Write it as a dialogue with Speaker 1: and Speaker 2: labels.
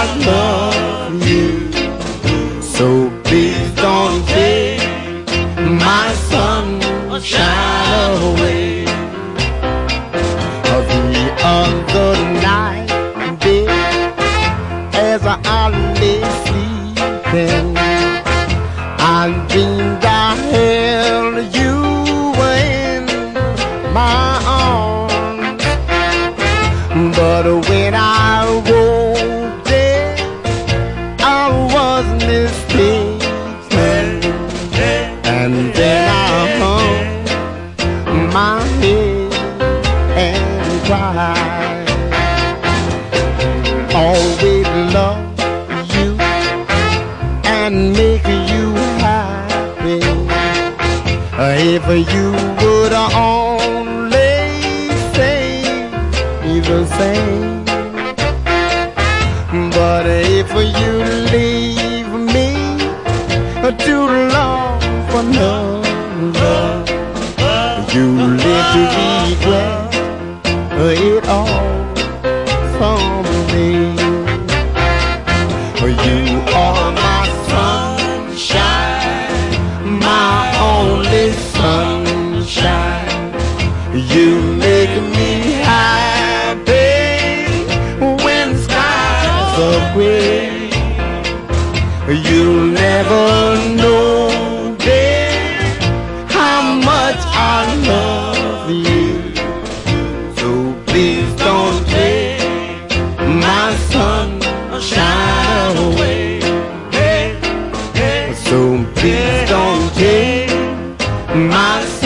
Speaker 1: love you. So please don't take my sunshine away. The other night, babe, as I lay sleeping, I dreamed I held you in my arms. But when I woke up, I was mistaken, and then I hung my head and cried. Always love you and make you happy. If you would only say the same. But if you leave me too long for another, you live to regret it all someday. You are my sunshine, my only sunshine. You make me happy when skies are gray. You'll never know, babe, how much I love you. So please don't take my sunshine away. So please don't take my